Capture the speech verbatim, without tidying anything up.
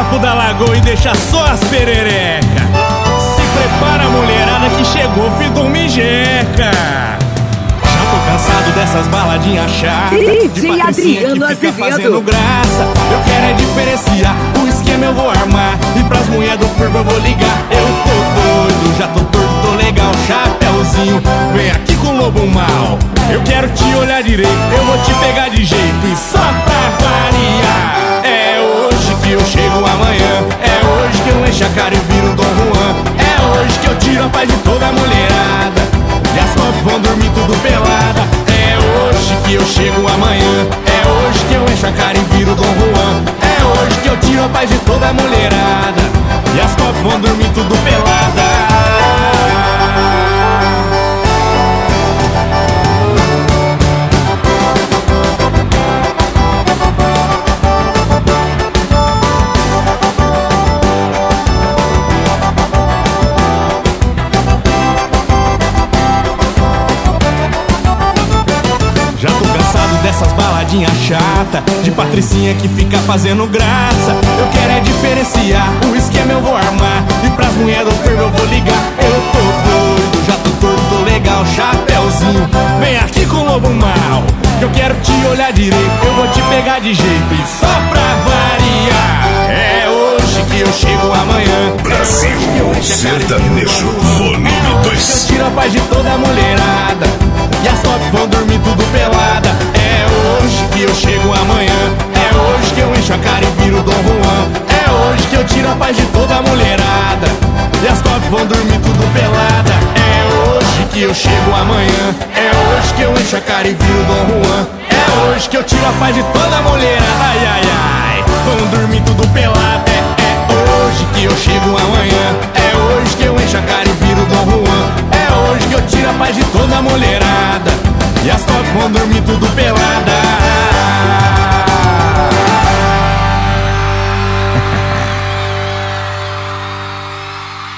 papo da lagoa e deixa só as perereca. Se prepara, mulherada, que chegou Vitor Mijeca. Já tô cansado dessas baladinhas chatas, de patricinha que fica fazendo graça. Eu quero é diferenciar, o esquema eu vou armar, e pras mulher do curva eu vou ligar. Eu tô doido, já tô torto, tô legal, chapéuzinho, vem aqui com o lobo mal. Eu quero te olhar direito, eu vou te pegar de jeito, e só pra variar. É hoje que eu chego amanhã, é hoje que eu encho a cara e viro Dom Juan. É hoje que eu tiro a paz de toda a mulherada, e as copos vão dormir tudo pelada. É hoje que eu chego amanhã, é hoje que eu encho a cara e viro Dom Juan. É hoje que eu tiro a paz de toda a mulherada, e as copos vão dormir tudo pelada. Já tô cansado dessas baladinhas chatas, de patricinha que fica fazendo graça. Eu quero é diferenciar, o esquema eu vou armar, e pras mulher do fervo eu vou ligar. Eu tô doido, já tô doido, tô legal, chapéuzinho, vem aqui com o lobo mal. Eu quero te olhar direito, eu vou te pegar de jeito, e só pra variar. É hoje que eu chego amanhã, Brasil Sertanejo Volume dois. Eu tiro a paz de toda a mulherada, e as top vão dormir tudo pelada. É hoje que eu chego amanhã, é hoje que eu encho a cara e viro Dom Juan. É hoje que eu tiro a paz de toda a mulherada, e as top vão dormir tudo pelada. É hoje que eu chego amanhã, é hoje que eu encho a cara e viro Dom Juan. É hoje que eu tiro a paz de toda a mulherada, ai ai ai, vão dormir tudo pelada. É, é hoje que eu chego amanhã, é hoje que eu encho a cara e viro Dom Juan. É hoje que eu tiro a paz de toda a mulherada, e as top vão dormir tudo pelada.